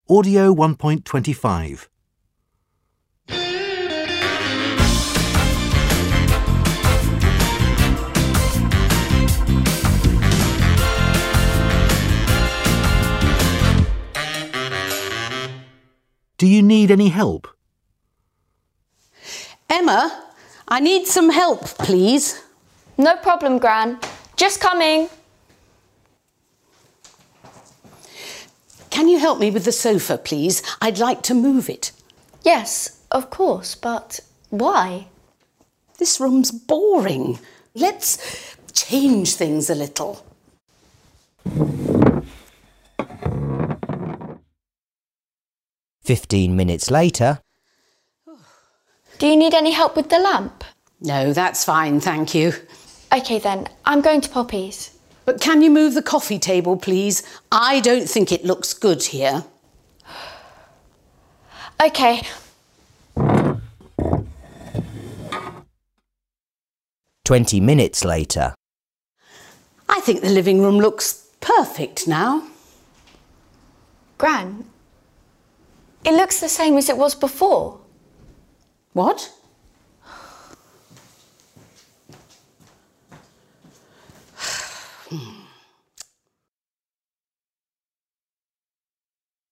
Audio 1.25. Do you need any help? Emma, I need some help, please. No problem, Gran. Just coming. Can you help me with the sofa, please? I'd like to move it. Yes, of course, but why? This room's boring. Let's change things a little. "15 minutes later. Do you need any help with the lamp? No, that's fine, thank you. OK then, I'm going to Poppy's. But can you move the coffee table, please? I don't think it looks good here. OK. 20 minutes later. I think the living room looks perfect now. Gran, it looks the same as it was before. What?